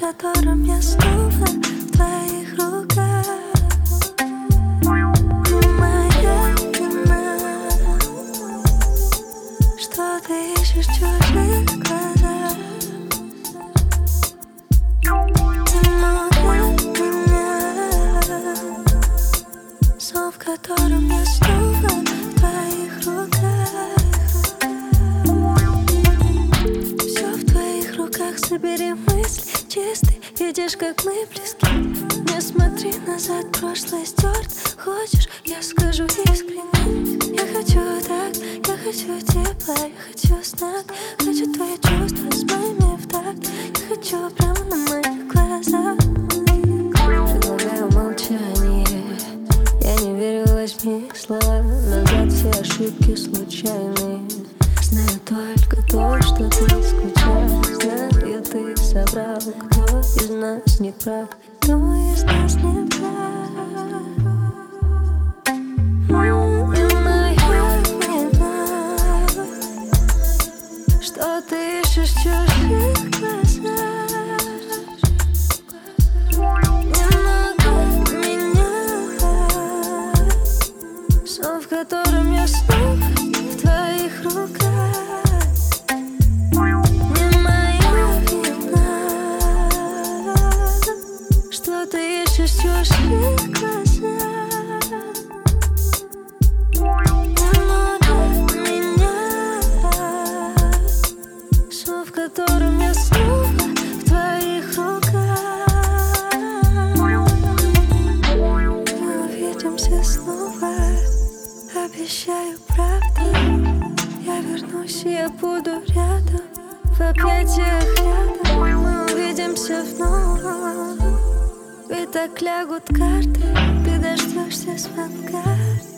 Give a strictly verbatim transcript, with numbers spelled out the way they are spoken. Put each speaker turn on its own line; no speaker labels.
котором я снова в твоих руках. Не моя вина, что ты ищешь в чужих глазах. Сон, в котором я снова в твоих руках. Все в твоих руках, собери мысли чистые. Видишь, как мы близки. Не смотри назад, прошлое стерт. Хочешь, я скажу искренне. Я хочу так, я хочу тепла, я хочу знать. Хочу твои чувства с моими в такт. Я хочу прямо на моих глазах. Предлагаю молчание. Я не верю в восьми словам. Назад все ошибки случайные. Знаю только то, что ты скучаешь. Знаю, ты собрал, кто из нас не прав. Кто из нас не прав. Не моя вина, что ты ищешь в чужих глазах. Сон, в котором я снова в твоих руках. Не моя вина, что ты ищешь в чужих глазах. Немного меня. Сон, в котором я снова в твоих руках. Мы увидимся снова. Обещаю, правда. Я вернусь, и я буду рядом. В объятиях рядом. Мы увидимся вновь. Ведь так лягут карты. Ты дождешься звонка.